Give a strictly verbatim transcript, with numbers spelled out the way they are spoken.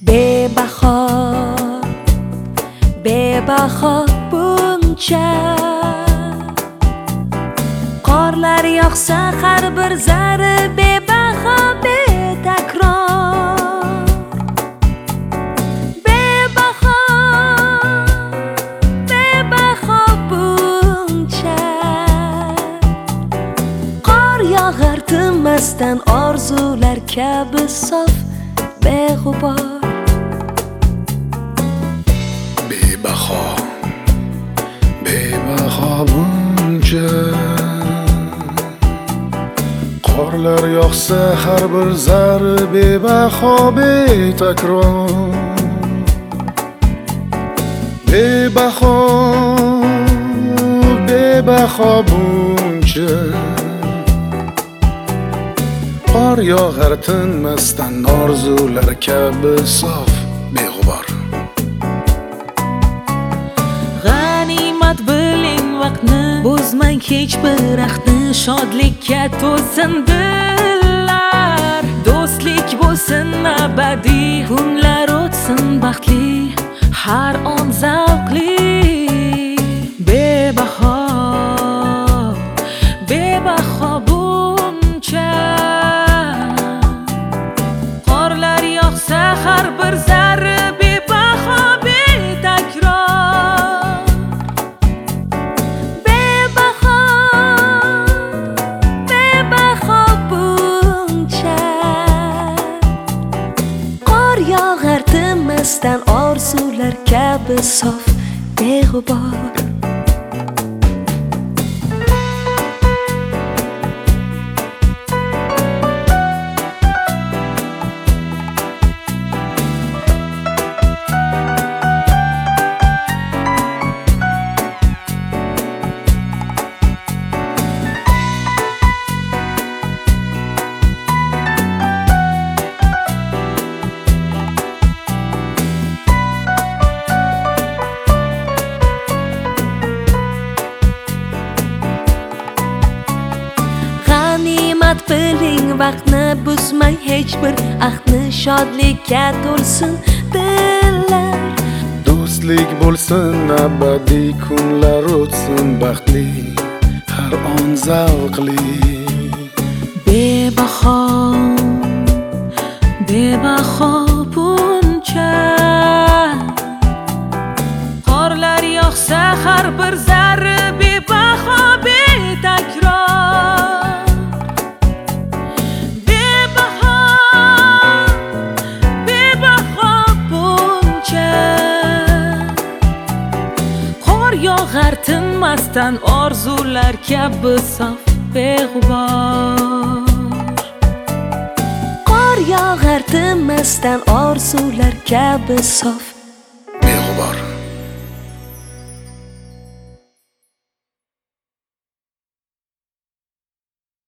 bebaho bebaho buncha qorlar yog'sa har bir zari bebaho betakror bebaho bebaho buncha qor yog'ar tinmasdan orzular kabi sof beg'ubor bebaho bebaho buncha qorlar yog'sa har bir zari bebaho betakror bebaho bebaho buncha qor yog'ar tinmasdan orzular kabi sof beg'ubor g'animat biling vaqtni buzmang hech bir ahdni shodlikka to'lsin dillar do'stlik bo'lsin abadiy kunlar o'tsin baxtli har on zavqli bebaho bebaho buncha qorlar yog'sa har bir zarri bebaho betakror bebaho bebaho buncha qor yog'ar tinmasdan orzular kabi sof beg'ubor biling vaqtni buzmang hech bir ahdni shodlikka to'lsin dillar do'stlik bo'lsin abadiy kunlar o'tsin baxtli har on zavqli bebaho bebaho buncha qorlar yog'sa har bir zarri bebaho betakror yog'ar tinmasdan orzular kabi sof beg'ubor qor yog'ar tinmasdan orzular kabi sof beg'ubor